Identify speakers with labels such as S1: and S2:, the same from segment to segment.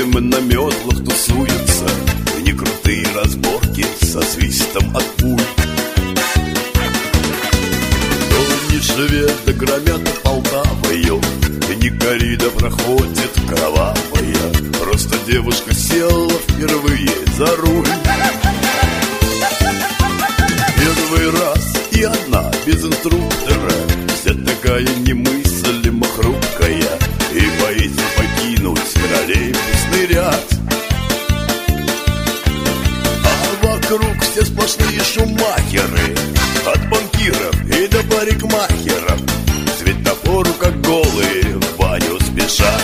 S1: Ведьмы на метлах тусуются, и некрутые разборки со свистом от пуль. То не шведы громят Полтавою, и не коррида проходит кровавая. Просто девушка села впервые за руль. Первый раз и одна без инструктора, вся такая немыслимо хрупкая, и боится покинуть троллейбусный ряд. А вокруг все сплошные шумахеры, от банкиров и до парикмахеров. Светофору как голые в баню спешат.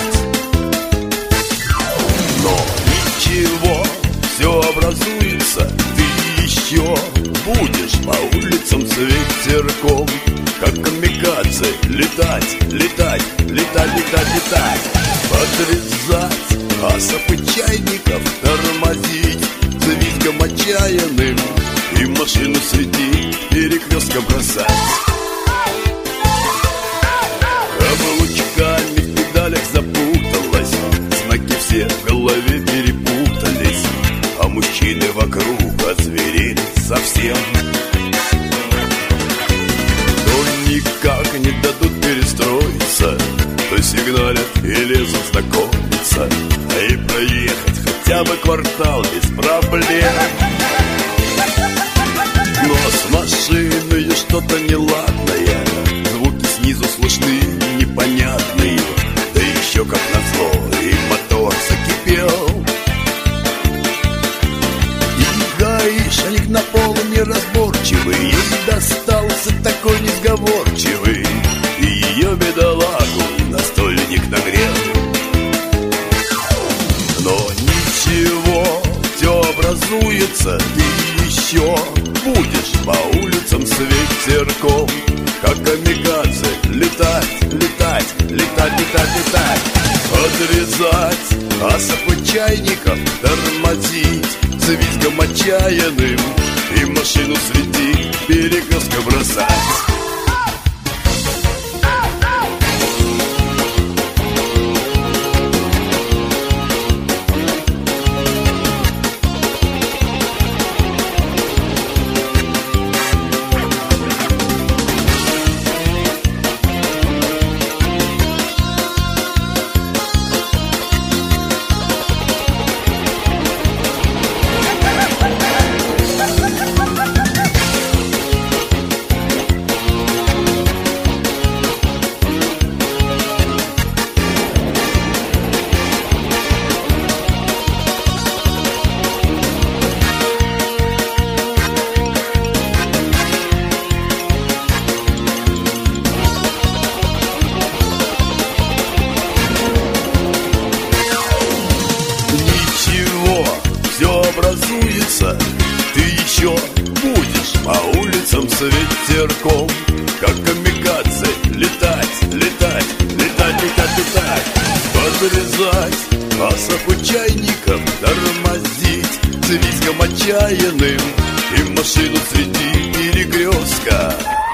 S1: Но ничего, все образуется, ты еще будешь по улицам с ветерком, как камикадзе, летать, летать, летать, летать, летать, подрезать асов и чайников, тормозить с визгом отчаянным и машину среди перекрестка бросать. Каблучками в педалях запуталась, знаки все в голове перепутались, а мужчины вокруг озверели совсем. Но никак не дадут перестроиться, то сигналят и лезут знакомиться, а и проехать хотя бы квартал без проблем. Но с машиной что-то неладное, звуки снизу слышны непонятные, да еще как назло и мотор закипел. И гаишник на полу неразборчивый, ей достался такой несговорчивый, и ее бедолагу настольник нагрел. Но ничего, все образуется, ты еще будешь по улицам с ветерком, как камикадзе, летать, летать, летать, летать, летать, подрезать асов и чайников, тормозить с визгом отчаянным и машину среди перекрестка бросать. Образуется, ты еще будешь по улицам с ветерком, как камикадзе, летать, летать, летать, летать, летать, подрезать асов и чайников, тормозить с визгом отчаянным и машину среди перекрестка.